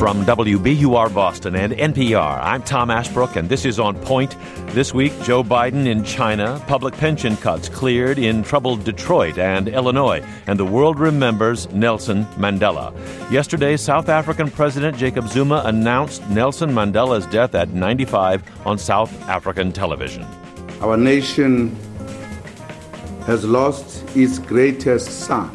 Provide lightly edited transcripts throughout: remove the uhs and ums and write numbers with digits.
From WBUR Boston and NPR, I'm Tom Ashbrook, and this is On Point. This week, Joe Biden in China, public pension cuts cleared in troubled Detroit and Illinois, and the world remembers Nelson Mandela. Yesterday, South African President Jacob Zuma announced Nelson Mandela's death at 95 on South African television. Our nation has lost its greatest son.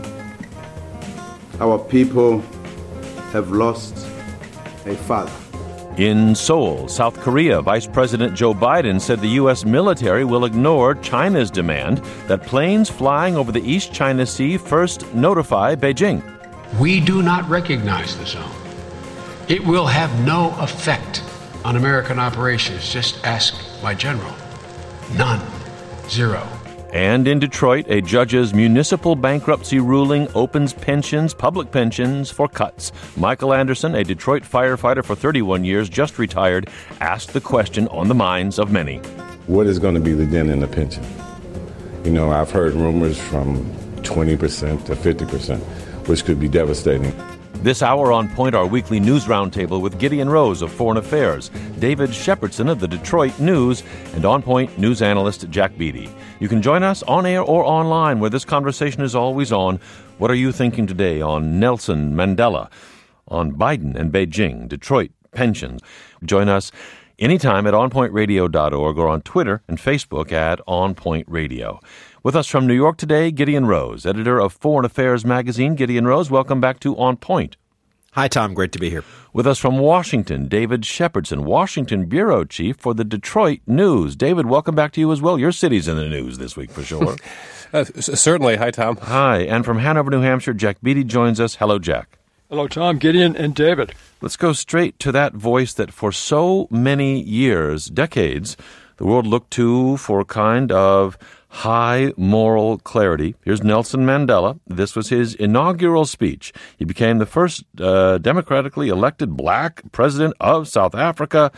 Our people have lost a father. In Seoul, South Korea, Vice President Joe Biden said the U.S. military will ignore China's demand that planes flying over the East China Sea first notify Beijing. We do not recognize the zone. It will have no effect on American operations. Just ask my general. None. Zero. And in Detroit, a judge's municipal bankruptcy ruling opens pensions, public pensions, for cuts. Michael Anderson, a Detroit firefighter for 31 years, just retired, asked the question on the minds of many. What is going to be the dent in the pension? You know, I've heard rumors from 20% to 50%, which could be devastating. This hour on Point, our weekly news roundtable with Gideon Rose of Foreign Affairs, David Shepardson of the Detroit News, and On Point news analyst Jack Beatty. You can join us on air or online, where this conversation is always on. What are you thinking today on Nelson Mandela, on Biden and Beijing, Detroit, pensions? Join us anytime at onpointradio.org or on Twitter and Facebook at On Point Radio. With us from New York today, Gideon Rose, editor of Foreign Affairs magazine. Gideon Rose, welcome back to On Point. Hi, Tom. Great to be here. With us from Washington, David Shepardson, Washington bureau chief for the Detroit News. David, welcome back to you as well. Your city's in the news this week for sure. Certainly. Hi, Tom. Hi. And from Hanover, New Hampshire, Jack Beatty joins us. Hello, Jack. Hello, Tom, Gideon, and David. Let's go straight to that voice that for so many years, decades, the world looked to for a kind of high moral clarity. Here's Nelson Mandela. This was his inaugural speech. He became the first democratically elected black president of South Africa,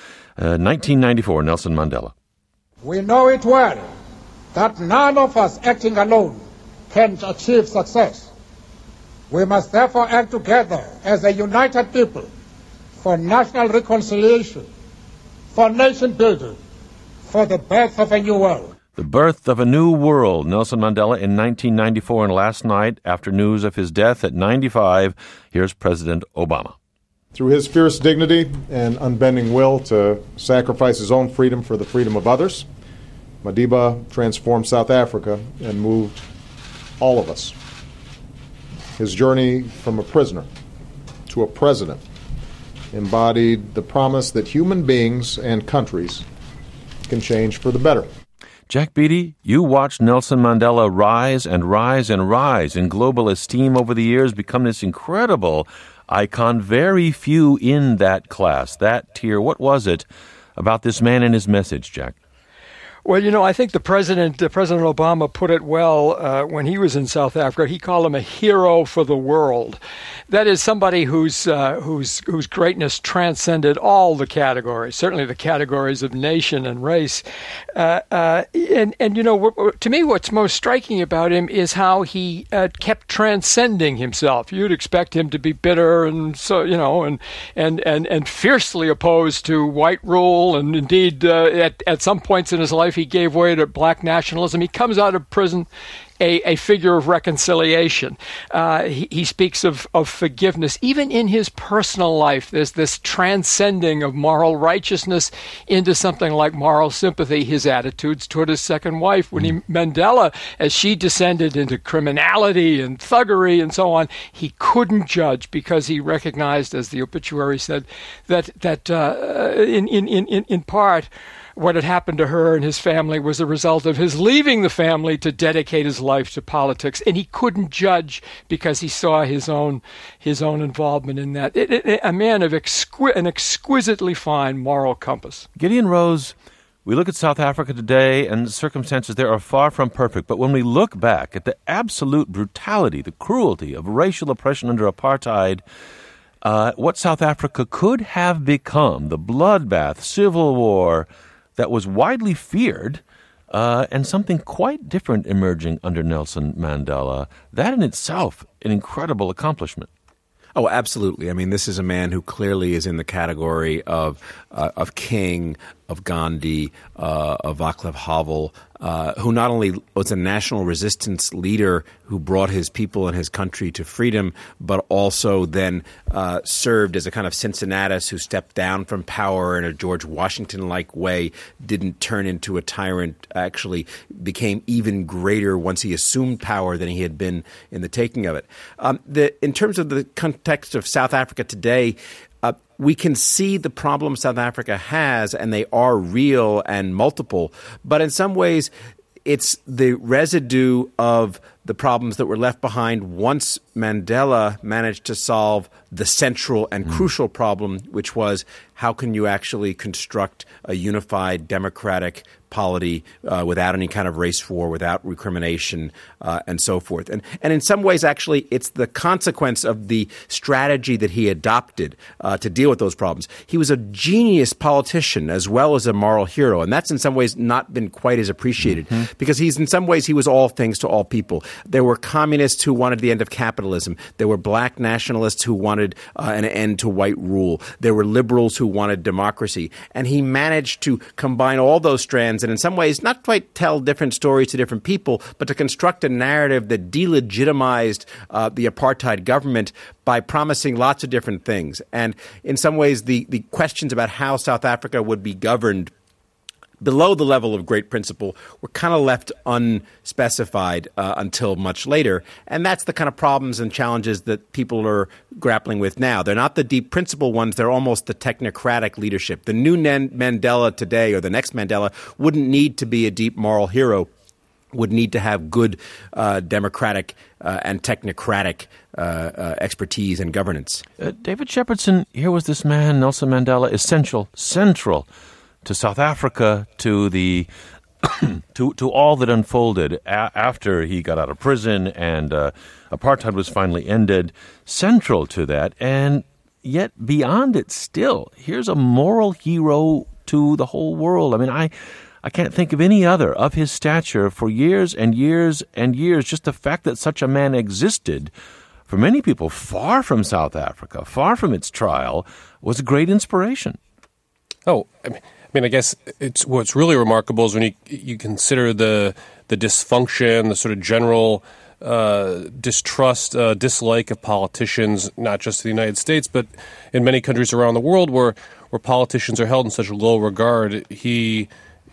1994, Nelson Mandela. We know it well that none of us acting alone can achieve success. We must therefore act together as a united people for national reconciliation, for nation building, for the birth of a new world. The birth of a new world. Nelson Mandela in 1994, and last night, after news of his death at 95, here's President Obama. Through his fierce dignity and unbending will to sacrifice his own freedom for the freedom of others, Madiba transformed South Africa and moved all of us. His journey from a prisoner to a president embodied the promise that human beings and countries can change for the better. Jack Beatty, you watched Nelson Mandela rise and rise and rise in global esteem over the years, become this incredible icon. Very few in that class, that tier. What was it about this man and his message, Jack? Well, you know, I think President Obama put it well when he was in South Africa. He called him a hero for the world. That is somebody whose greatness transcended all the categories, certainly the categories of nation and race. And you know, to me, what's most striking about him is how he kept transcending himself. You'd expect him to be bitter and so and fiercely opposed to white rule, and indeed at some points in his life he gave way to black nationalism. He comes out of prison a figure of reconciliation. He speaks of forgiveness. Even in his personal life, there's this transcending of moral righteousness into something like moral sympathy. His attitudes toward his second wife, Mandela, as she descended into criminality and thuggery and so on, he couldn't judge because he recognized, as the obituary said, that in part, what had happened to her and his family was a result of his leaving the family to dedicate his life to politics, and he couldn't judge because he saw his own involvement in that. A man of an exquisitely fine moral compass. Gideon Rose, we look at South Africa today, and the circumstances there are far from perfect. But when we look back at the absolute brutality, the cruelty of racial oppression under apartheid, what South Africa could have become, the bloodbath, civil war that was widely feared, and something quite different emerging under Nelson Mandela. That in itself, an incredible accomplishment. Oh, absolutely. I mean, this is a man who clearly is in the category of King, of Gandhi, of Václav Havel, who not only was a national resistance leader who brought his people and his country to freedom, but also then served as a kind of Cincinnatus who stepped down from power in a George Washington-like way, didn't turn into a tyrant, actually became even greater once he assumed power than he had been in the taking of it. In terms of the context of South Africa today, we can see the problems South Africa has, and they are real and multiple. But in some ways, it's the residue of the problems that were left behind once Mandela managed to solve the central and crucial problem, which was how can you actually construct a unified democratic polity without any kind of race war, without recrimination, and so forth. And in some ways, actually, it's the consequence of the strategy that he adopted to deal with those problems. He was a genius politician as well as a moral hero, and that's in some ways not been quite as appreciated because he was all things to all people. There were communists who wanted the end of capitalism. There were black nationalists who wanted an end to white rule. There were liberals who wanted democracy. And he managed to combine all those strands and in some ways not quite tell different stories to different people, but to construct a narrative that delegitimized the apartheid government by promising lots of different things. And in some ways, the questions about how South Africa would be governed below the level of great principle were kind of left unspecified until much later. And that's the kind of problems and challenges that people are grappling with now. They're not the deep principle ones. They're almost the technocratic leadership. The new Mandela today, or the next Mandela, wouldn't need to be a deep moral hero, would need to have good democratic and technocratic expertise and governance. David Shepardson, here was this man, Nelson Mandela, central to South Africa, to the to all that unfolded after he got out of prison and apartheid was finally ended, central to that. And yet beyond it still, here's a moral hero to the whole world. I mean, I can't think of any other of his stature for years and years and years. Just the fact that such a man existed for many people far from South Africa, far from its trial, was a great inspiration. Oh, I guess what's really remarkable is when you consider the dysfunction, the sort of general distrust, dislike of politicians, not just in the United States, but in many countries around the world where politicians are held in such low regard. He,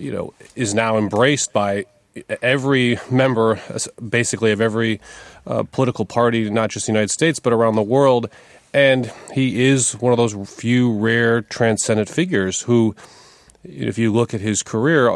is now embraced by every member, basically, of every political party, not just the United States, but around the world. And he is one of those few rare transcendent figures who, if you look at his career,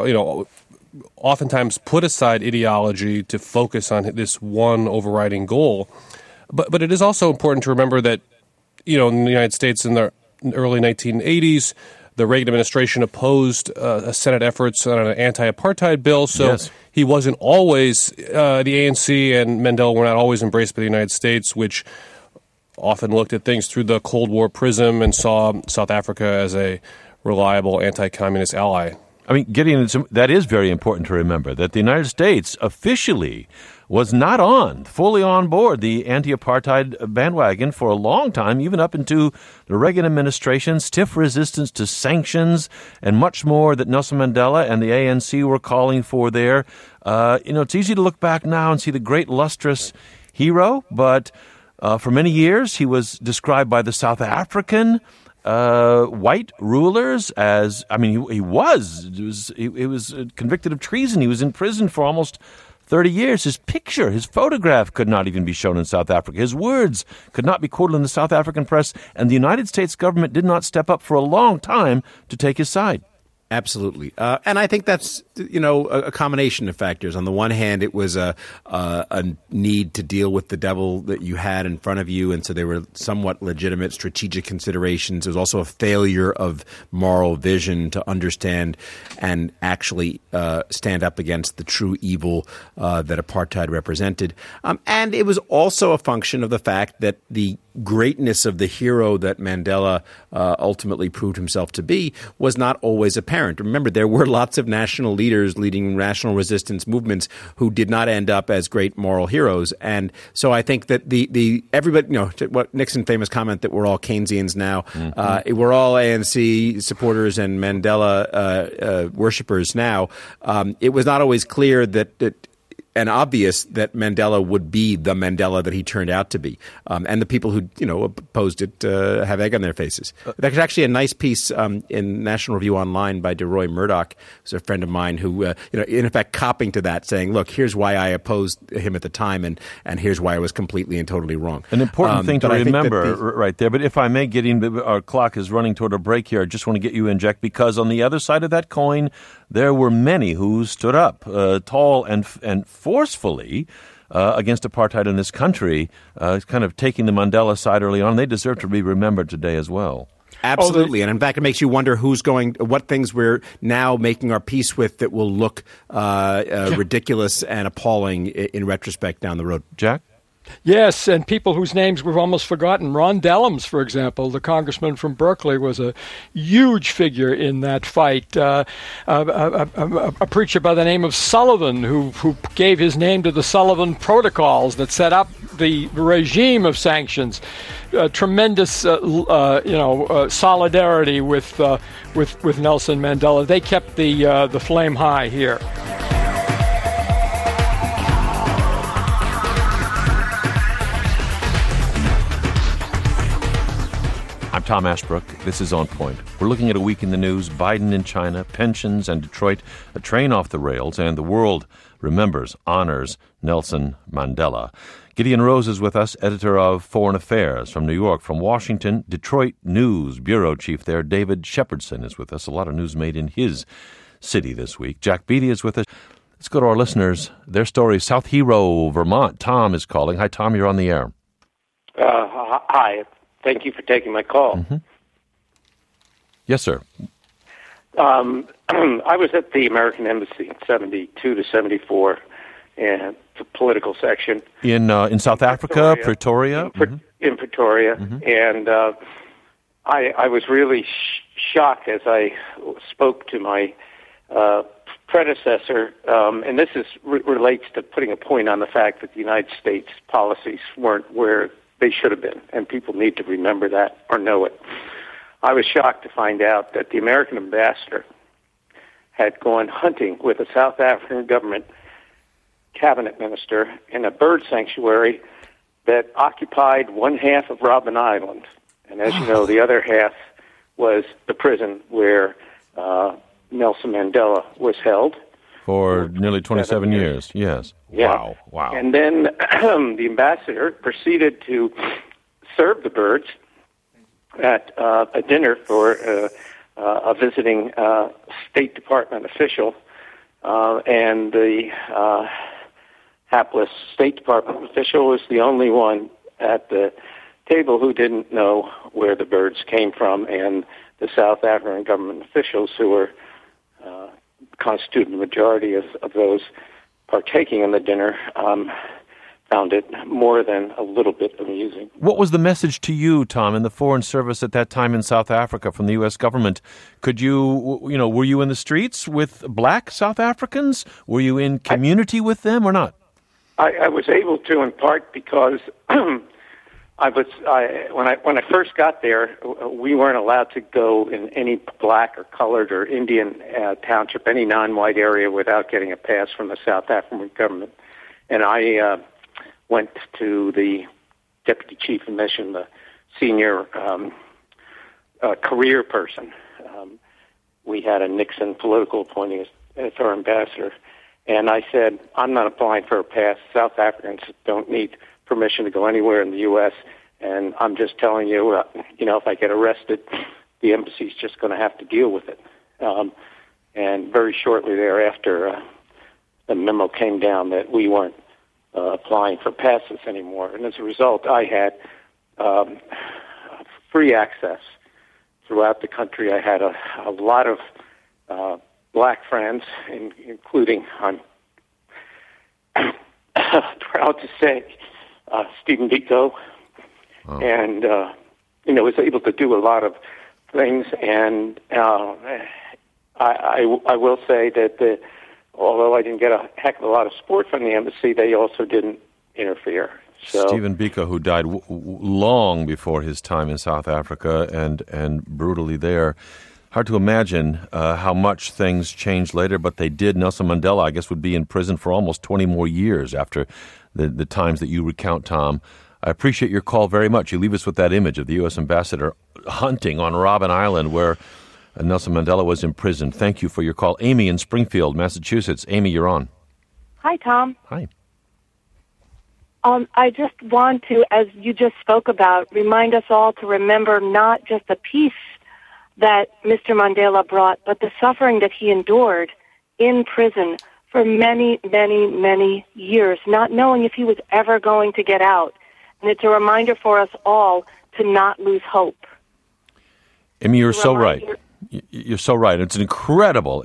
oftentimes put aside ideology to focus on this one overriding goal. But it is also important to remember that, in the United States in the early 1980s, the Reagan administration opposed Senate efforts on an anti-apartheid bill. So he wasn't always, the ANC and Mandela were not always embraced by the United States, which often looked at things through the Cold War prism and saw South Africa as a reliable anti-communist ally. I mean, Gideon, that is very important to remember, that the United States officially was not fully on board the anti-apartheid bandwagon for a long time, even up into the Reagan administration, stiff resistance to sanctions and much more that Nelson Mandela and the ANC were calling for there. It's easy to look back now and see the great lustrous hero, but for many years he was described by the South African white rulers as, he was convicted of treason. He was in prison for almost 30 years. His photograph could not even be shown in South Africa. His words could not be quoted in the South African press, and the United States government did not step up for a long time to take his side. Absolutely. And I think that's, a combination of factors. On the one hand, it was a need to deal with the devil that you had in front of you, and so there were somewhat legitimate strategic considerations. There was also a failure of moral vision to understand and actually stand up against the true evil that apartheid represented. And it was also a function of the fact that the greatness of the hero that Mandela ultimately proved himself to be was not always apparent. Remember, there were lots of national leaders leading national resistance movements who did not end up as great moral heroes. And so I think that the everybody, what Nixon famous comment that we're all Keynesians now, we're all ANC supporters and Mandela worshippers now. It was not always clear that and obvious that Mandela would be the Mandela that he turned out to be. And the people who, opposed it have egg on their faces. There's actually a nice piece in National Review Online by DeRoy Murdoch, who's a friend of mine, who, in effect, copping to that, saying, look, here's why I opposed him at the time, and here's why I was completely and totally wrong. An important thing to remember right there. But if I may, Gideon, our clock is running toward a break here. I just want to get you in, Jack, because on the other side of that coin, there were many who stood up tall and forcefully against apartheid in this country, kind of taking the Mandela side early on. They deserve to be remembered today as well. Absolutely. And in fact, it makes you wonder what things we're now making our peace with that will look ridiculous and appalling in retrospect down the road. Jack? Yes, and people whose names we've almost forgotten. Ron Dellums, for example, the congressman from Berkeley, was a huge figure in that fight. A preacher by the name of Sullivan, who gave his name to the Sullivan Protocols that set up the regime of sanctions. Tremendous, solidarity with Nelson Mandela. They kept the flame high here. I'm Tom Ashbrook. This is On Point. We're looking at a week in the news, Biden in China, pensions and Detroit, a train off the rails, and the world honors Nelson Mandela. Gideon Rose is with us, editor of Foreign Affairs from New York. From Washington, Detroit News Bureau Chief there, David Shepardson, is with us. A lot of news made in his city this week. Jack Beatty is with us. Let's go to our listeners. Their story, South Hero, Vermont. Tom is calling. Hi, Tom. You're on the air. Hi. Thank you for taking my call. Mm-hmm. Yes, sir. I was at the American Embassy in 72 to 74, and the political section. In South Africa, Pretoria? In Pretoria. Mm-hmm. And I was really shocked as I spoke to my predecessor, and this relates to putting a point on the fact that the United States policies weren't where they should have been, and people need to remember that or know it. I was shocked to find out that the American ambassador had gone hunting with a South African government cabinet minister in a bird sanctuary that occupied one half of Robben Island. And as you know, the other half was the prison where Nelson Mandela was held. For nearly 27 years, yes. Yeah. Wow. And then the ambassador proceeded to serve the birds at a dinner for a visiting State Department official, and the hapless State Department official was the only one at the table who didn't know where the birds came from, and the South African government officials who were constituted the majority of those partaking in the dinner found it more than a little bit amusing. What was the message to you, Tom, in the Foreign Service at that time in South Africa from the U.S. government? Could you, were you in the streets with black South Africans? Were you in community with them or not? I was able to, in part because when I first got there, we weren't allowed to go in any black or colored or Indian township, any non-white area, without getting a pass from the South African government. And I went to the deputy chief of mission, the senior career person. We had a Nixon political appointee as our ambassador. And I said, I'm not applying for a pass. South Africans don't need permission to go anywhere in the U.S., and I'm just telling you, if I get arrested, the embassy's just going to have to deal with it. And very shortly thereafter, the memo came down that we weren't applying for passes anymore. And as a result, I had free access throughout the country. I had a lot of black friends, including, I'm proud to say, Stephen Biko, and was able to do a lot of things. And I will say that although I didn't get a heck of a lot of support from the embassy, they also didn't interfere. So, Stephen Biko, who died long before his time in South Africa and brutally there. Hard to imagine how much things changed later, but they did. Nelson Mandela, I guess, would be in prison for almost 20 more years after the times that you recount, Tom. I appreciate your call very much. You leave us with that image of the U.S. ambassador hunting on Robben Island where Nelson Mandela was imprisoned. Thank you for your call. Amy in Springfield, Massachusetts. Amy, you're on. Hi, Tom. Hi. I just want to, as you just spoke about, remind us all to remember not just the peace that Mr. Mandela brought, but the suffering that he endured in prison for many, many, many years, not knowing if he was ever going to get out. And it's a reminder for us all to not lose hope. Amy, you're so right. You're so right. It's an incredible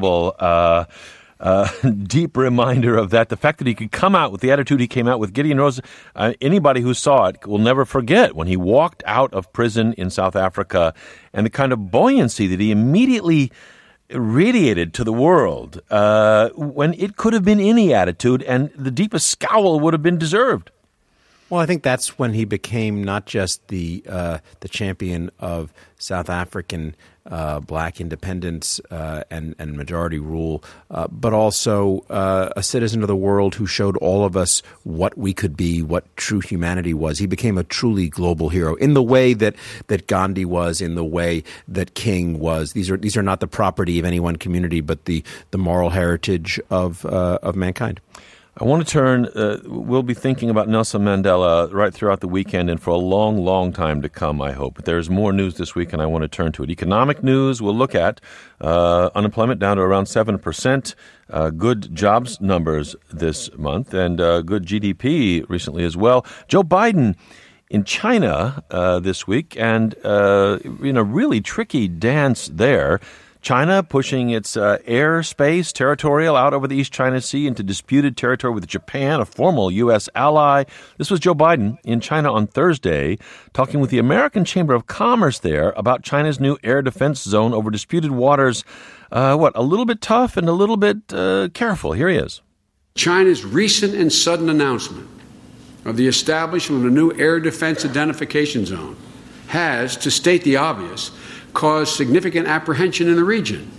deep reminder of that. The fact that he could come out with the attitude he came out with. Gideon Rose, anybody who saw it will never forget when he walked out of prison in South Africa and the kind of buoyancy that he immediately radiated to the world when it could have been any attitude and the deepest scowl would have been deserved. Well, I think that's when he became not just the champion of South African black independence and majority rule, but also a citizen of the world who showed all of us what we could be, what true humanity was. He became a truly global hero in the way that Gandhi was, in the way that King was. These are not the property of any one community, but the moral heritage of mankind. I want to turn, we'll be thinking about Nelson Mandela right throughout the weekend and for a long, long time to come, I hope. But there's more news this week, and I want to turn to it. Economic news, we'll look at unemployment down to around 7%, good jobs numbers this month, and good GDP recently as well. Joe Biden in China this week, and in a really tricky dance there. China pushing its airspace territorial out over the East China Sea into disputed territory with Japan, a formal U.S. ally. This was Joe Biden in China on Thursday, talking with the American Chamber of Commerce there about China's new air defense zone over disputed waters. A little bit tough and a little bit careful. Here he is. China's recent and sudden announcement of the establishment of a new air defense identification zone has, to state the obvious, caused significant apprehension in the region.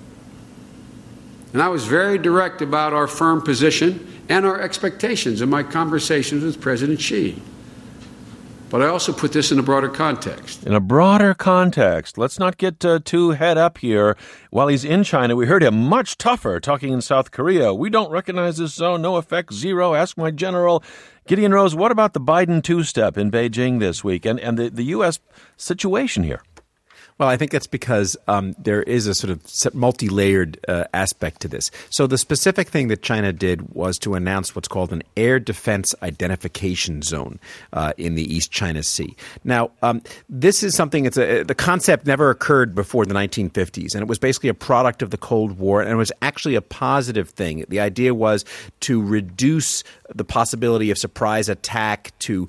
And I was very direct about our firm position and our expectations in my conversations with President Xi. But I also put this in a broader context. In a broader context. Let's not get too head up here. While he's in China, we heard him much tougher talking in South Korea. We don't recognize this zone. No effect, zero. Ask my general. Gideon Rose, what about the Biden two-step in Beijing this week and the U.S. situation here? Well, I think that's because there is a sort of multi-layered aspect to this. So the specific thing that China did was to announce what's called an air defense identification zone in the East China Sea. Now, this is something, the concept never occurred before the 1950s, and it was basically a product of the Cold War, and it was actually a positive thing. The idea was to reduce the possibility of surprise attack, to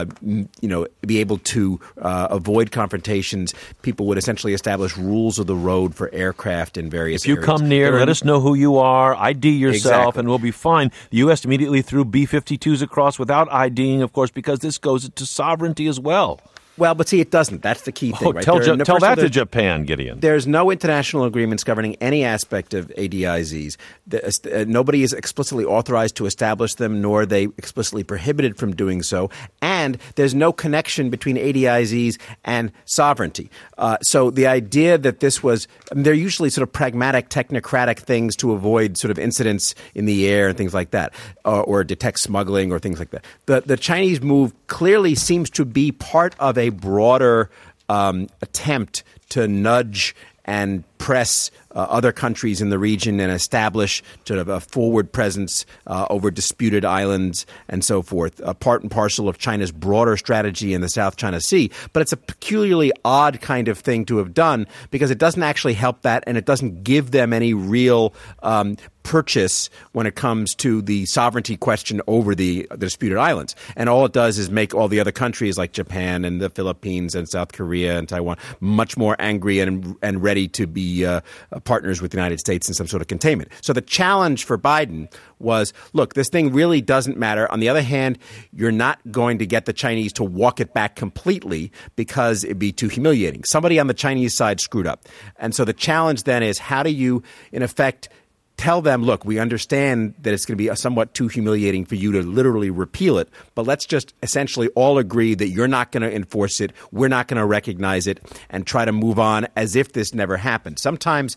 be able to avoid confrontations. People would essentially establish rules of the road for aircraft in various areas. If you come near, let us know who you are, ID yourself, and we'll be fine. The U.S. immediately threw B-52s across without IDing, of course, because this goes to sovereignty as well. Well, but see, it doesn't. That's the key thing, right? Tell that to Japan, Gideon. There's no international agreements governing any aspect of ADIZs. Nobody is explicitly authorized to establish them, nor are they explicitly prohibited from doing so. And there's no connection between ADIZs and sovereignty. So the idea that this was – they're usually sort of pragmatic, technocratic things to avoid sort of incidents in the air and things like that, or detect smuggling or things like that. The Chinese move clearly seems to be part of a broader attempt to nudge and press other countries in the region and establish sort of a forward presence over disputed islands and so forth, part and parcel of China's broader strategy in the South China Sea. But it's a peculiarly odd kind of thing to have done because it doesn't actually help that, and it doesn't give them any real purchase when it comes to the sovereignty question over the disputed islands. And all it does is make all the other countries like Japan and the Philippines and South Korea and Taiwan much more angry and ready to be partners with the United States in some sort of containment. So the challenge for Biden was, look, this thing really doesn't matter. On the other hand, you're not going to get the Chinese to walk it back completely because it'd be too humiliating. Somebody on the Chinese side screwed up. And so the challenge then is, how do you, in effect, tell them, look, we understand that it's going to be somewhat too humiliating for you to literally repeal it, but let's just essentially all agree that you're not going to enforce it, we're not going to recognize it, and try to move on as if this never happened. Sometimes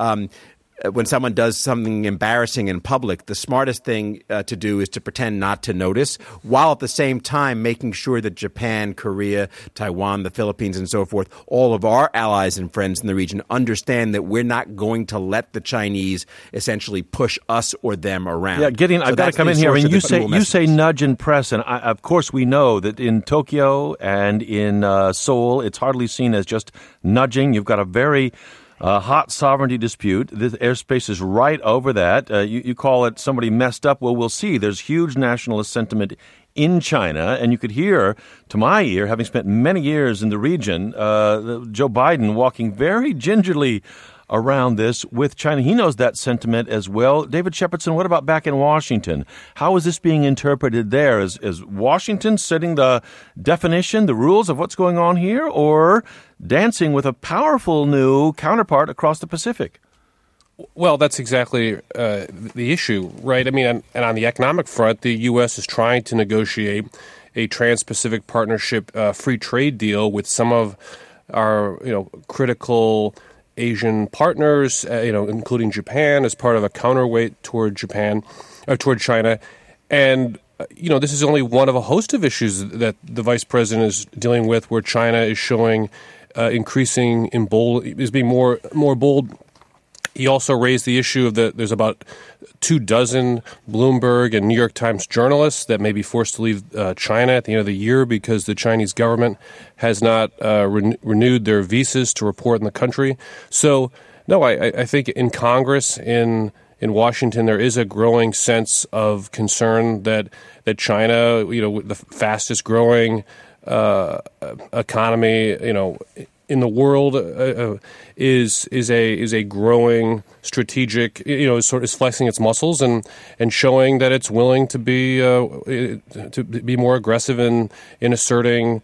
when someone does something embarrassing in public, the smartest thing to do is to pretend not to notice, while at the same time making sure that Japan, Korea, Taiwan, the Philippines, and so forth, all of our allies and friends in the region understand that we're not going to let the Chinese essentially push us or them around. Yeah, Gideon, I've got to come in here. I mean, you say nudge and press, and of course we know that in Tokyo and in Seoul, it's hardly seen as just nudging. You've got a very hot sovereignty dispute. The airspace is right over that. You call it somebody messed up. Well, we'll see. There's huge nationalist sentiment in China, and you could hear, to my ear, having spent many years in the region, Joe Biden walking very gingerly around this with China. He knows that sentiment as well. David Shepardson, what about back in Washington? How is this being interpreted there? Is Washington setting the definition, the rules of what's going on here, or dancing with a powerful new counterpart across the Pacific? Well, that's exactly the issue, right? I mean, and on the economic front, the U.S. is trying to negotiate a Trans-Pacific Partnership free trade deal with some of our, critical Asian partners, including Japan, as part of a counterweight toward China. And, this is only one of a host of issues that the vice president is dealing with, where China is showing is being more bold. He also raised the issue of there's about 24 Bloomberg and New York Times journalists that may be forced to leave China at the end of the year because the Chinese government has not renewed their visas to report in the country. So, no, I think in Congress, in Washington, there is a growing sense of concern that China, the fastest growing economy, in the world, is a growing strategic, is flexing its muscles and showing that it's willing to be more aggressive in asserting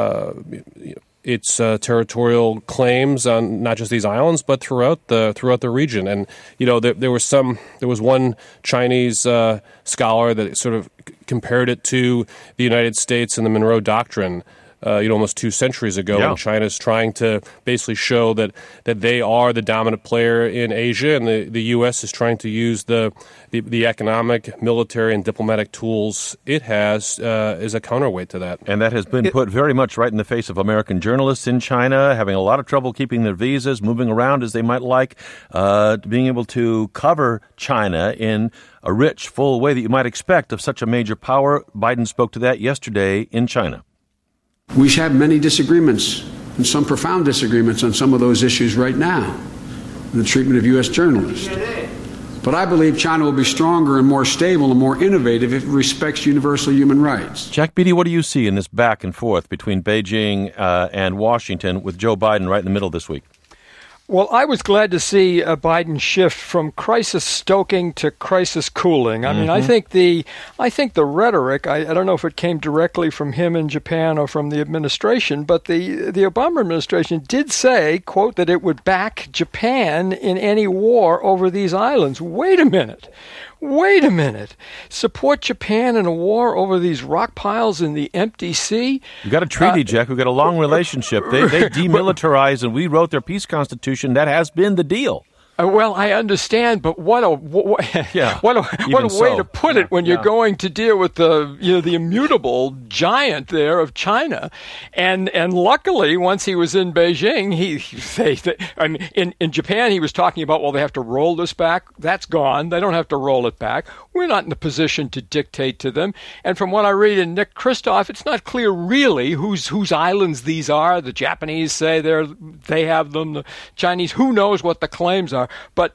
its territorial claims on not just these islands but throughout the region. And there was one Chinese scholar that sort of compared it to the United States and the Monroe Doctrine. Almost 2 centuries ago, when China's trying to basically show that they are the dominant player in Asia, and the U.S. is trying to use the economic, military, and diplomatic tools it has as a counterweight to that. And that has been put very much right in the face of American journalists in China, having a lot of trouble keeping their visas, moving around as they might like, being able to cover China in a rich, full way that you might expect of such a major power. Biden spoke to that yesterday in China. We have many disagreements, and some profound disagreements on some of those issues right now, in the treatment of U.S. journalists. But I believe China will be stronger and more stable and more innovative if it respects universal human rights. Jack Beatty, what do you see in this back and forth between Beijing and Washington, with Joe Biden right in the middle this week? Well, I was glad to see Biden shift from crisis stoking to crisis cooling. I mean, I think the rhetoric, I don't know if it came directly from him in Japan or from the administration, but the Obama administration did say, quote, that it would back Japan in any war over these islands. Wait a minute. Support Japan in a war over these rock piles in the empty sea? We've got a treaty, Jack. We've got a long relationship. They demilitarized, and we wrote their peace constitution. That has been the deal. Well, I understand, but what a way to put it when you're going to deal with the immutable giant there of China, and luckily once he was in Beijing, in Japan he was talking about, well, they have to roll this back. That's gone. They don't have to roll it back. We're not in a position to dictate to them. And from what I read in Nick Kristof, it's not clear really whose islands these are. The Japanese say they have them. The Chinese, who knows what the claims are. But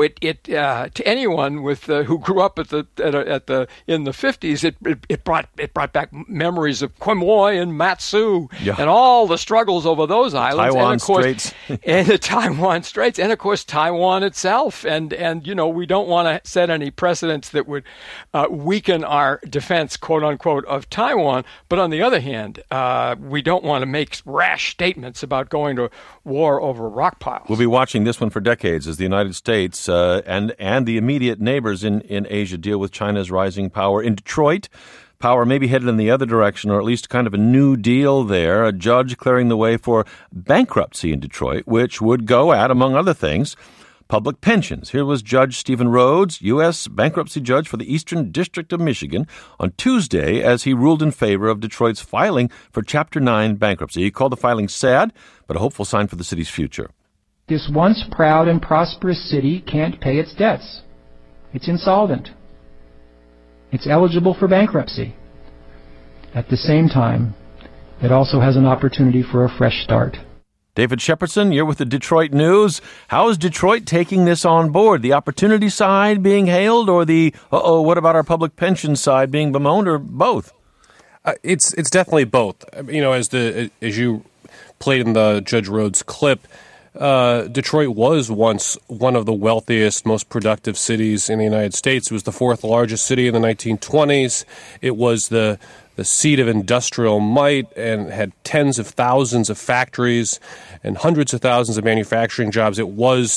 to anyone who grew up in the 50s, it brought back memories of Quemoy and Matsu and all the struggles over those islands, Taiwan and of course, Straits, and the Taiwan Straits, and of course Taiwan itself. And we don't want to set any precedents that would weaken our defense, quote unquote, of Taiwan. But on the other hand, we don't want to make rash statements about going to war over rock piles. We'll be watching this one for decades as the United States and the immediate neighbors in Asia deal with China's rising power. In Detroit, power may be headed in the other direction, or at least kind of a new deal there. A judge clearing the way for bankruptcy in Detroit, which would go at, among other things, public pensions. Here was Judge Stephen Rhodes, U.S. bankruptcy judge for the Eastern District of Michigan, on Tuesday as he ruled in favor of Detroit's filing for Chapter 9 bankruptcy. He called the filing sad, but a hopeful sign for the city's future. This once proud and prosperous city can't pay its debts. It's insolvent. It's eligible for bankruptcy. At the same time, it also has an opportunity for a fresh start. David Shepardson, you're with the Detroit News. How is Detroit taking this on board? The opportunity side being hailed, or the, what about our public pension side being bemoaned, or both? It's definitely both. As you played in the Judge Rhodes clip, Detroit was once one of the wealthiest, most productive cities in the United States. It was the fourth largest city in the 1920s. It was the seat of industrial might and had tens of thousands of factories and hundreds of thousands of manufacturing jobs. It was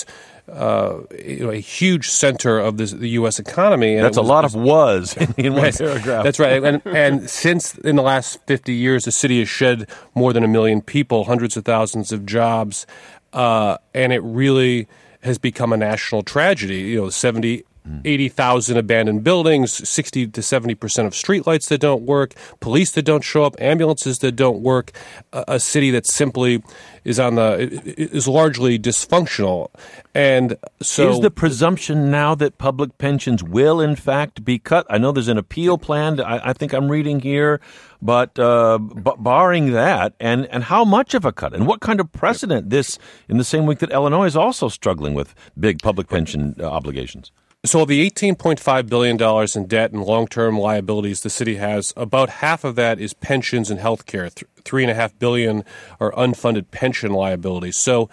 a huge center of the U.S. economy. And that's a lot of was in one paragraph. That's right. And since in the last 50 years, the city has shed more than 1 million people, hundreds of thousands of jobs, and it really has become a national tragedy. 80,000 abandoned buildings, 60 to 70% of streetlights that don't work, police that don't show up, ambulances that don't work, a city that simply is largely dysfunctional. And so, is the presumption now that public pensions will in fact be cut? I know there's an appeal planned, I think I'm reading here, but barring that, and how much of a cut, and what kind of precedent this in the same week that Illinois is also struggling with big public pension obligations? So of the $18.5 billion in debt and long-term liabilities the city has, about half of that is pensions and health care. $3.5 billion are unfunded pension liabilities. So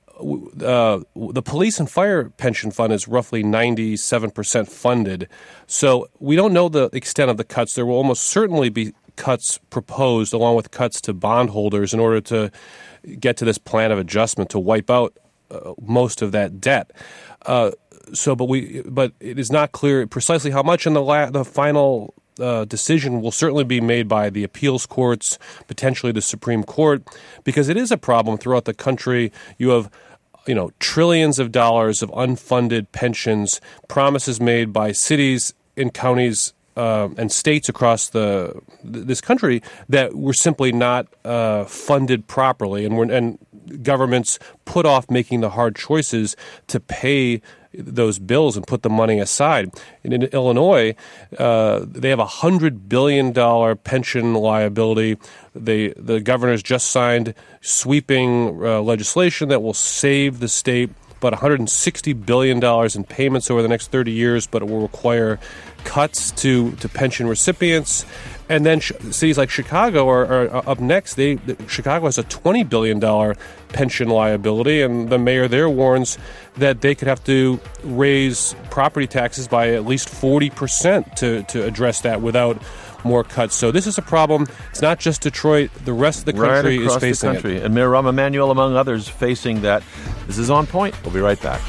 the police and fire pension fund is roughly 97% funded. So we don't know the extent of the cuts. There will almost certainly be cuts proposed, along with cuts to bondholders, in order to get to this plan of adjustment to wipe out most of that debt. But it is not clear precisely how much, and the final decision will certainly be made by the appeals courts, potentially the Supreme Court, because it is a problem throughout the country. You have trillions of dollars of unfunded pensions, promises made by cities and counties and states across this country that were simply not funded properly, and governments put off making the hard choices to pay those bills and put the money aside. In Illinois, they have a $100 billion pension liability. The governor's just signed sweeping legislation that will save the state about $160 billion in payments over the next 30 years, but it will require cuts to pension recipients. And then cities like Chicago are up next. Chicago has a $20 billion pension liability, and the mayor there warns that they could have to raise property taxes by at least 40% to address that without more cuts. So this is a problem. It's not just Detroit. The rest of the country is facing it. And Mayor Rahm Emanuel, among others, facing that. This is On Point. We'll be right back.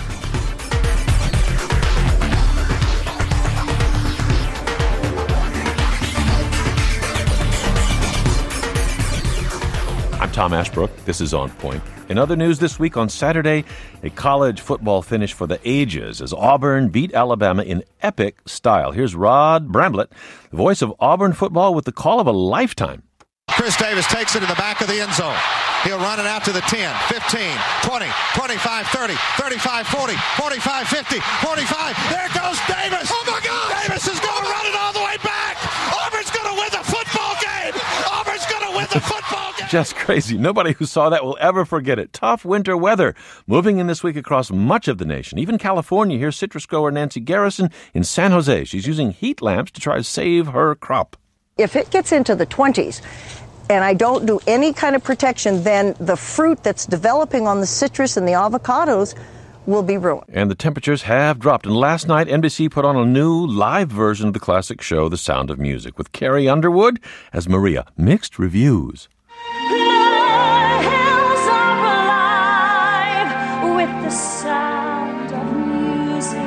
I'm I'm Tom Ashbrook. This is On Point. In other news this week on Saturday, a college football finish for the ages as Auburn beat Alabama in epic style. Here's Rod Bramblett, the voice of Auburn football, with the call of a lifetime. Chris Davis takes it in the back of the end zone. He'll run it out to the 10, 15, 20, 25, 30, 35, 40, 45, 50, 45. There goes Davis. Oh, my God. Davis is going to run it all the way back. Auburn's going to win the football game. Auburn's going to win the football game. Just crazy. Nobody who saw that will ever forget it. Tough winter weather moving in this week across much of the nation, even California. Here's citrus grower Nancy Garrison in San Jose. She's using heat lamps to try to save her crop. If it gets into the 20s and I don't do any kind of protection, then the fruit that's developing on the citrus and the avocados will be ruined. And the temperatures have dropped. And last night, NBC put on a new live version of the classic show, The Sound of Music, with Carrie Underwood as Maria. Mixed reviews. The hills are alive with the sound of music.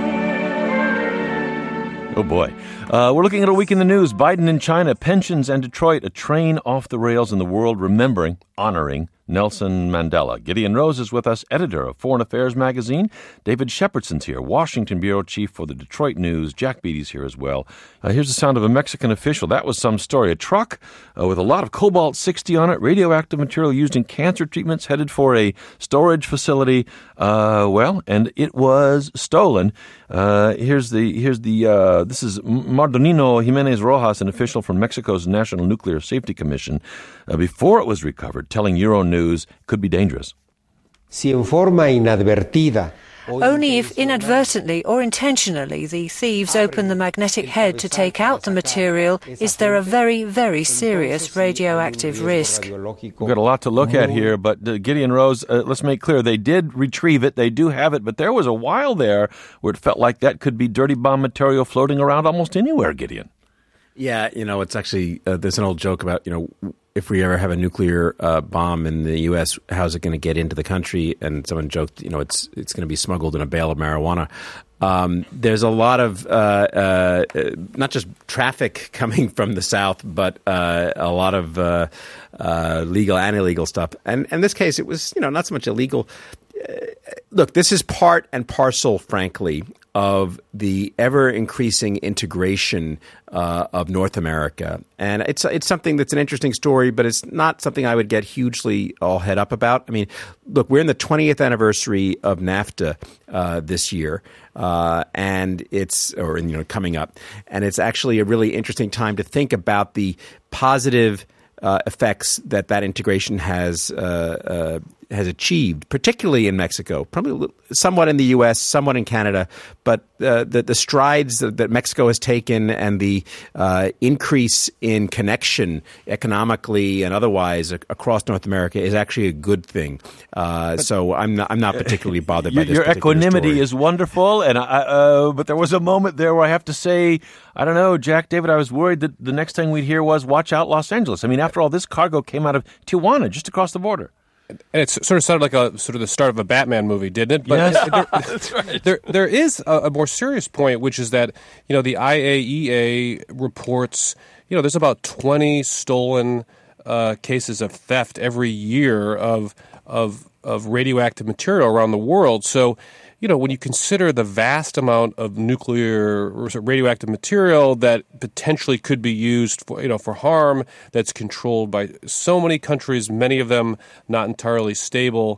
Oh, boy. We're looking at a week in the news. Biden in China, pensions, and Detroit, a train off the rails in the world remembering, honoring Nelson Mandela. Gideon Rose is with us, editor of Foreign Affairs magazine. David Shepherdson's here, Washington bureau chief for the Detroit News. Jack Beatty's here as well. Here's the sound of a Mexican official. That was some story. A truck with a lot of cobalt-60 on it, radioactive material used in cancer treatments, headed for a storage facility. And it was stolen. This is Mardonino Jimenez Rojas, an official from Mexico's National Nuclear Safety Commission, before it was recovered, telling Euronews could be dangerous. Only if inadvertently or intentionally the thieves open the magnetic head to take out the material is there a very, very serious radioactive risk. We've got a lot to look at here, but Gideon Rose, let's make clear, they did retrieve it, they do have it, but there was a while there where it felt like that could be dirty bomb material floating around almost anywhere, Gideon. Yeah, it's actually, there's an old joke about, if we ever have a nuclear bomb in the U.S., how's it going to get into the country? And someone joked, it's going to be smuggled in a bale of marijuana. There's a lot of not just traffic coming from the South, but a lot of legal and illegal stuff. And in this case, it was, not so much illegal. Look, this is part and parcel, frankly, of the ever-increasing integration of North America. And it's something that's an interesting story, but it's not something I would get hugely all head up about. I mean, look, we're in the 20th anniversary of NAFTA this year, and it's coming up. And it's actually a really interesting time to think about the positive effects that integration has achieved, particularly in Mexico, probably somewhat in the U.S., somewhat in Canada, but the strides that Mexico has taken and the increase in connection economically and otherwise across North America is actually a good thing. So I'm not particularly bothered by this. Your equanimity story is wonderful, and but there was a moment there where I have to say, I don't know, Jack, David, I was worried that the next thing we'd hear was "Watch out, Los Angeles." I mean, after all, this cargo came out of Tijuana, just across the border. And it sort of sounded like the start of a Batman movie, didn't it? But yes, that's right. There is a more serious point, which is that the IAEA reports there's about 20 stolen cases of theft every year of radioactive material around the world. So when you consider the vast amount of nuclear or radioactive material that potentially could be used for harm, that's controlled by so many countries, many of them not entirely stable,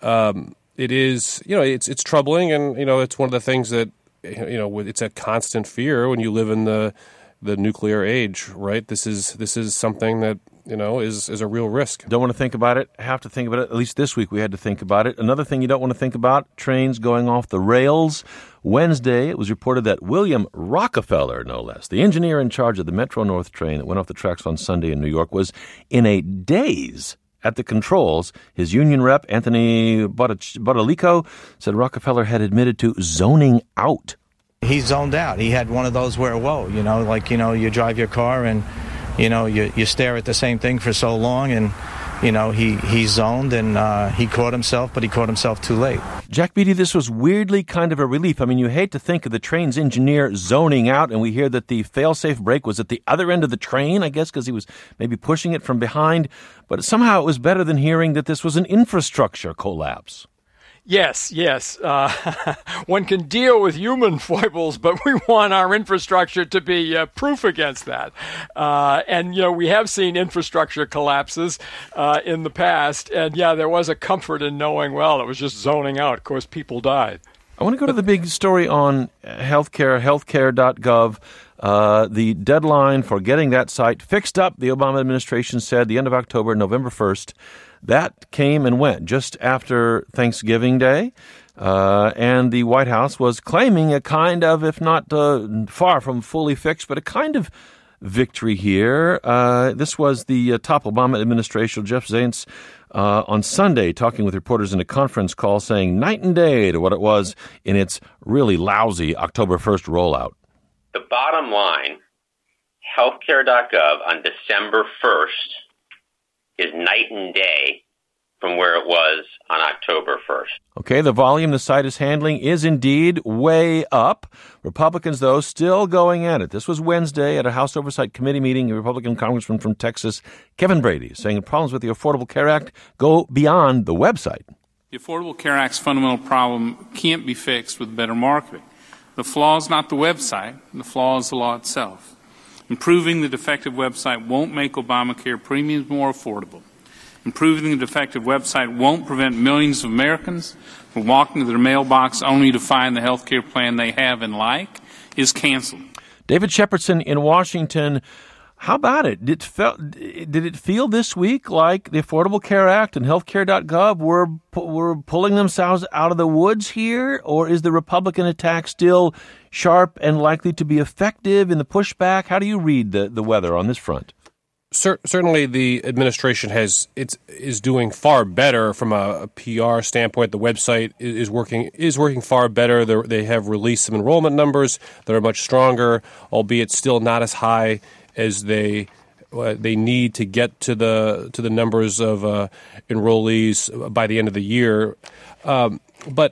it is it's troubling, and it's one of the things that it's a constant fear when you live in the nuclear age, right? This is something that is a real risk. Don't want to think about it, have to think about it. At least this week we had to think about it. Another thing you don't want to think about, trains going off the rails. Wednesday, it was reported that William Rockefeller, no less, the engineer in charge of the Metro-North train that went off the tracks on Sunday in New York, was in a daze at the controls. His union rep, Anthony Bottalico, said Rockefeller had admitted to zoning out. He zoned out. He had one of those where, you drive your car and you stare at the same thing for so long, and he zoned and he caught himself, but he caught himself too late. Jack Beatty, this was weirdly kind of a relief. I mean, you hate to think of the train's engineer zoning out, and we hear that the fail-safe brake was at the other end of the train, I guess, because he was maybe pushing it from behind. But somehow it was better than hearing that this was an infrastructure collapse. Yes. One can deal with human foibles, but we want our infrastructure to be proof against that. And we have seen infrastructure collapses in the past. And, there was a comfort in knowing, well, it was just zoning out. Of course, people died. I want to go to the big story on healthcare, healthcare.gov. The deadline for getting that site fixed up, the Obama administration said, the end of October, November 1st. That came and went just after Thanksgiving Day, and the White House was claiming a kind of, if not far from fully fixed, but a kind of victory here. This was the top Obama administration, Jeff Zients, on Sunday, talking with reporters in a conference call, saying night and day to what it was in its really lousy October 1st rollout. The bottom line, healthcare.gov on December 1st is night and day from where it was on October 1st. Okay, the volume the site is handling is indeed way up. Republicans, though, still going at it. This was Wednesday at a House Oversight Committee meeting. A Republican congressman from Texas, Kevin Brady, saying the problems with the Affordable Care Act go beyond the website. The Affordable Care Act's fundamental problem can't be fixed with better marketing. The flaw is not the website. The flaw is the law itself. Improving the defective website won't make Obamacare premiums more affordable. Improving the defective website won't prevent millions of Americans from walking to their mailbox only to find the health care plan they have and like is canceled. David Shepardson in Washington, how about it? Did it feel this week like the Affordable Care Act and healthcare.gov were pulling themselves out of the woods here? Or is the Republican attack still sharp and likely to be effective in the pushback? How do you read the weather on this front? Certainly, the administration is doing far better from a PR standpoint. The website is working far better. They have released some enrollment numbers that are much stronger, albeit still not as high as they need to get to the numbers of enrollees by the end of the year. But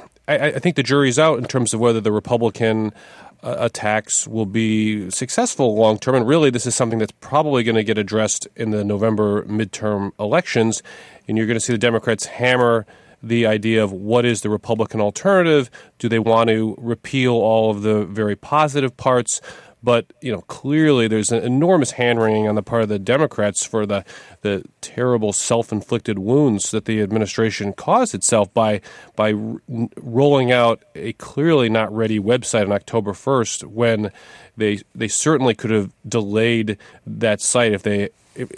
I think the jury's out in terms of whether the Republican attacks will be successful long term. And really, this is something that's probably going to get addressed in the November midterm elections. And you're going to see the Democrats hammer the idea of what is the Republican alternative. Do they want to repeal all of the very positive parts? But, clearly there's an enormous hand-wringing on the part of the Democrats for the terrible self-inflicted wounds that the administration caused itself by rolling out a clearly not ready website on October 1st when they certainly could have delayed that site if they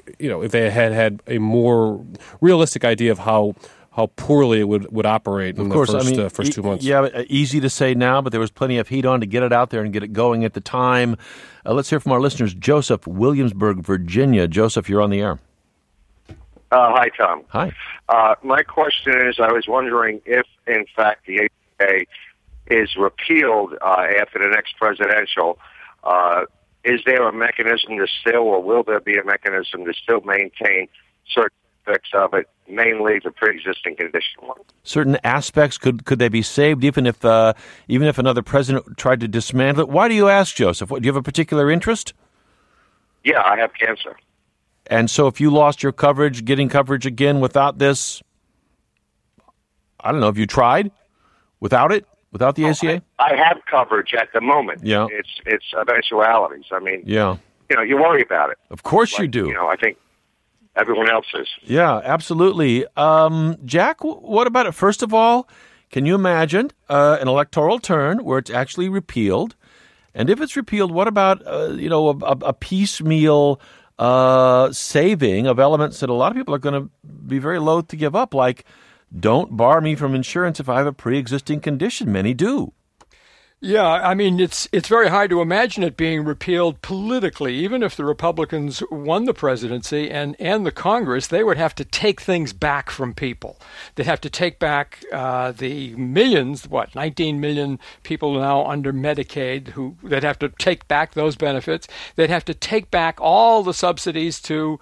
had a more realistic idea of how poorly it would operate in the first 2 months. Yeah, easy to say now, but there was plenty of heat on to get it out there and get it going at the time. Let's hear from our listeners. Joseph, Williamsburg, Virginia. Joseph, you're on the air. Hi, Tom. Hi. My question is, I was wondering if, in fact, the ACA is repealed after the next presidential, is there a mechanism to still, or will there be a mechanism to still maintain certain aspects of it, mainly the pre-existing condition one? Certain aspects, could they be saved even if another president tried to dismantle it? Why do you ask, Joseph? Do you have a particular interest? Yeah, I have cancer. And so if you lost your coverage, getting coverage again without this, I don't know, have you tried without it, without the ACA? I have coverage at the moment. Yeah. It's eventualities. I mean, yeah. You worry about it. Of course you do. I think everyone else is. Yeah, absolutely. Jack, what about it? First of all, can you imagine an electoral turn where it's actually repealed? And if it's repealed, what about a piecemeal saving of elements that a lot of people are going to be very loath to give up, like don't bar me from insurance if I have a pre-existing condition? Many do. Yeah, I mean, it's very hard to imagine it being repealed politically. Even if the Republicans won the presidency and the Congress, they would have to take things back from people. They'd have to take back the millions, 19 million people now under Medicaid, they'd have to take back those benefits. They'd have to take back all the subsidies to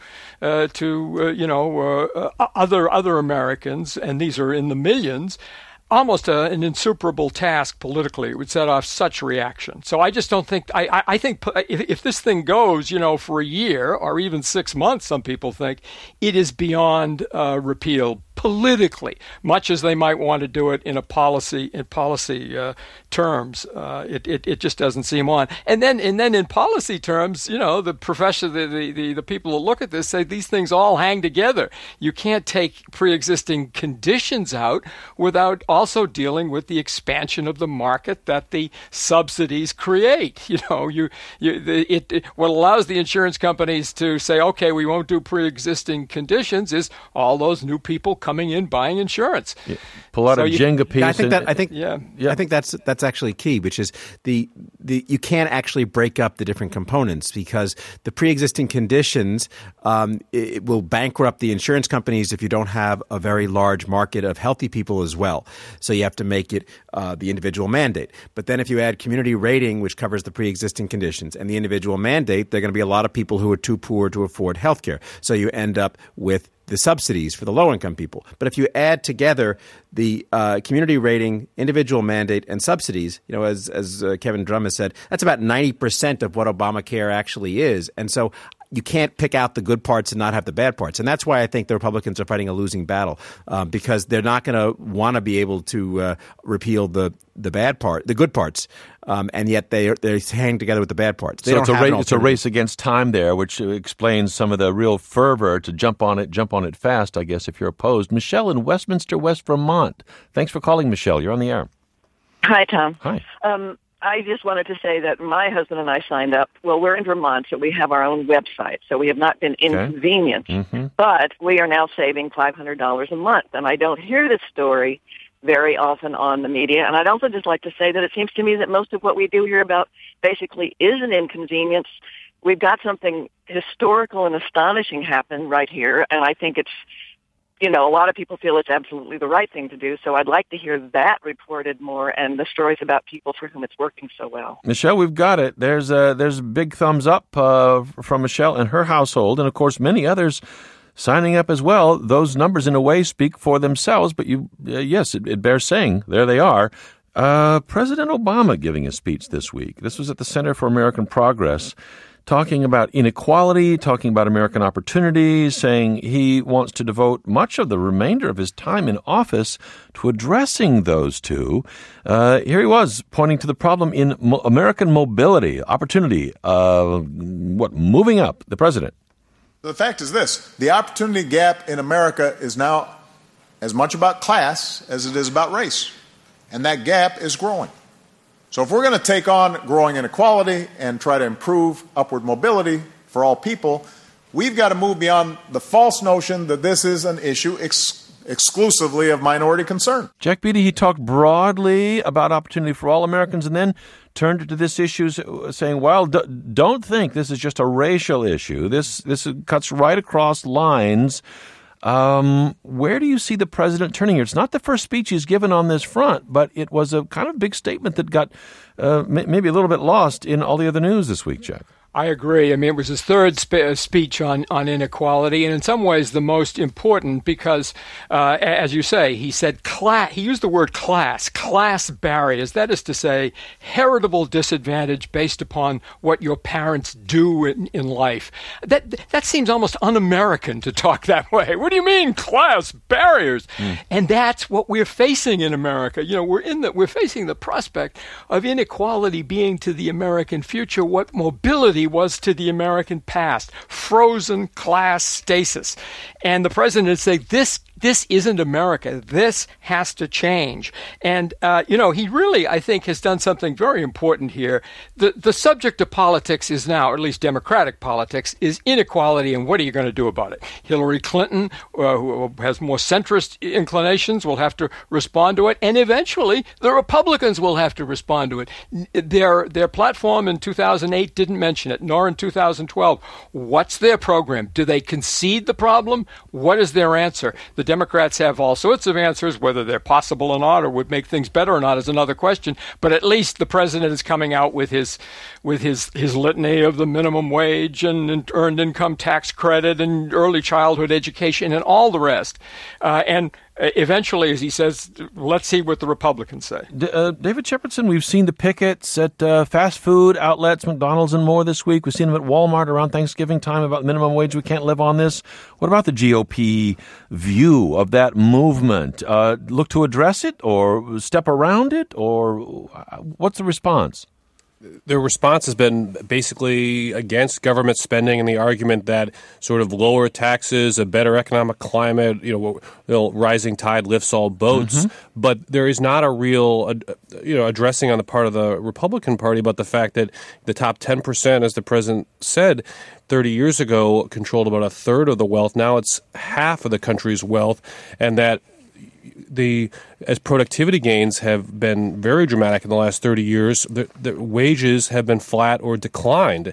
other Americans, and these are in the millions. Almost an insuperable task politically. It would set off such reaction. So I just don't think, I think if this thing goes, for a year or even 6 months, some people think, it is beyond repeal politically, much as they might want to do it in policy terms. It just doesn't seem on. And then in policy terms, the profession, the people that look at this say these things all hang together. You can't take pre-existing conditions out without also dealing with the expansion of the market that the subsidies create. What allows the insurance companies to say, okay, we won't do pre-existing conditions is all those new people coming in buying insurance. Yeah. Pull out a Jenga piece. I think that's actually key, which is the you can't actually break up the different components because the pre-existing conditions it will bankrupt the insurance companies if you don't have a very large market of healthy people as well. So you have to make it the individual mandate. But then if you add community rating, which covers the pre-existing conditions, and the individual mandate, there are going to be a lot of people who are too poor to afford health care. So you end up with the subsidies for the low-income people. But if you add together the community rating, individual mandate, and subsidies, as Kevin Drum has said, that's about 90% of what Obamacare actually is. And so you can't pick out the good parts and not have the bad parts. And that's why I think the Republicans are fighting a losing battle because they're not going to want to be able to repeal the bad part, the good parts, and yet they hang together with the bad parts. It's a race against time there, which explains some of the real fervor to jump on it fast, I guess, if you're opposed. Michelle in Westminster, West Vermont. Thanks for calling, Michelle. You're on the air. Hi, Tom. Hi. I just wanted to say that my husband and I signed up. Well, we're in Vermont, so we have our own website. So we have not been inconvenienced. Mm-hmm. But we are now saving $500 a month. And I don't hear this story very often on the media. And I'd also just like to say that it seems to me that most of what we do hear about basically is an inconvenience. We've got something historical and astonishing happen right here. And I think it's, a lot of people feel it's absolutely the right thing to do. So I'd like to hear that reported more and the stories about people for whom it's working so well. Michelle, we've got it. There's a big thumbs up from Michelle and her household, and of course many others signing up as well. Those numbers in a way speak for themselves, but yes, it bears saying. There they are. President Obama giving a speech this week. This was at the Center for American Progress, talking about inequality, talking about American opportunities, saying he wants to devote much of the remainder of his time in office to addressing those two. Here he was pointing to the problem in American mobility, opportunity, moving up, the president. The fact is this: the opportunity gap in America is now as much about class as it is about race, and that gap is growing. So if we're going to take on growing inequality and try to improve upward mobility for all people, we've got to move beyond the false notion that this is an issue exclusively of minority concern. Jack Beatty, he talked broadly about opportunity for all Americans and then turned to this issue saying, well, don't think this is just a racial issue. This cuts right across lines. Where do you see the president turning here? It's not the first speech he's given on this front, but it was a kind of big statement that got maybe a little bit lost in all the other news this week, Jack. I agree. I mean, it was his third speech on inequality, and in some ways the most important because, as you say, he said he used the word class barriers. That is to say, heritable disadvantage based upon what your parents do in life. That seems almost un-American to talk that way. What do you mean, class barriers? And that's what we're facing in America. We're facing the prospect of inequality being to the American future what mobility inequality was to the American past, frozen class stasis. And the president would say, this isn't America. This has to change. And, he really, I think, has done something very important here. The subject of politics is now, or at least Democratic politics, is inequality, and what are you going to do about it? Hillary Clinton, who has more centrist inclinations, will have to respond to it, and eventually the Republicans will have to respond to it. Their platform in 2008 didn't mention it, nor in 2012. What's their program? Do they concede the problem? What is their answer? The Democrats have all sorts of answers. Whether they're possible or not, or would make things better or not, is another question. But at least the president is coming out with his litany of the minimum wage and earned income tax credit and early childhood education and all the rest. And eventually, as he says, let's see what the Republicans say. David Shepardson, we've seen the pickets at fast food outlets, McDonald's and more this week. We've seen them at Walmart around Thanksgiving time about minimum wage. We can't live on this. What about the GOP view of that movement? Look to address it or step around it? Or what's the response? Their response has been basically against government spending and the argument that sort of lower taxes, a better economic climate, rising tide lifts all boats. Mm-hmm. But there is not a real, addressing on the part of the Republican Party about the fact that the top 10%, as the president said, 30 years ago controlled about a third of the wealth. Now it's half of the country's wealth, and that as productivity gains have been very dramatic in the last 30 years, the wages have been flat or declined.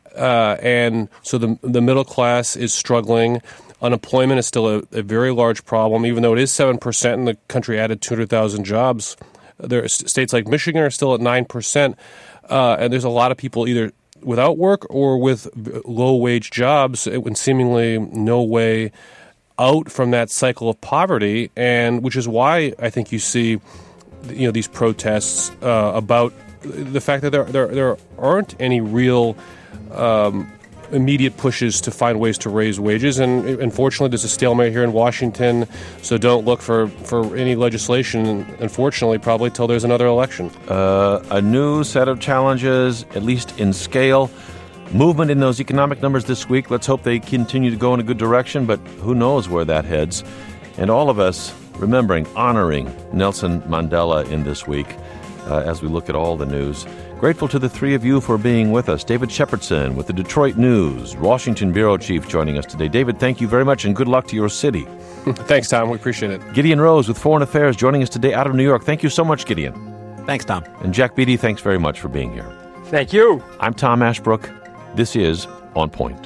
And so the middle class is struggling. Unemployment is still a very large problem, even though it is 7% and the country added 200,000 jobs. There are states like Michigan are still at 9%. And there's a lot of people either without work or with low-wage jobs and seemingly no way out from that cycle of poverty, and which is why I think you see, these protests about the fact that there aren't any real immediate pushes to find ways to raise wages, and unfortunately, there's a stalemate here in Washington. So don't look for any legislation, unfortunately, probably till there's another election. A new set of challenges, at least in scale. Movement in those economic numbers this week. Let's hope they continue to go in a good direction, but who knows where that heads. And all of us honoring Nelson Mandela in this week as we look at all the news. Grateful to the three of you for being with us. David Shepardson with the Detroit News, Washington Bureau Chief, joining us today. David, thank you very much, and good luck to your city. Thanks, Tom. We appreciate it. Gideon Rose with Foreign Affairs, joining us today out of New York. Thank you so much, Gideon. Thanks, Tom. And Jack Beatty, thanks very much for being here. Thank you. I'm Tom Ashbrook. This is On Point.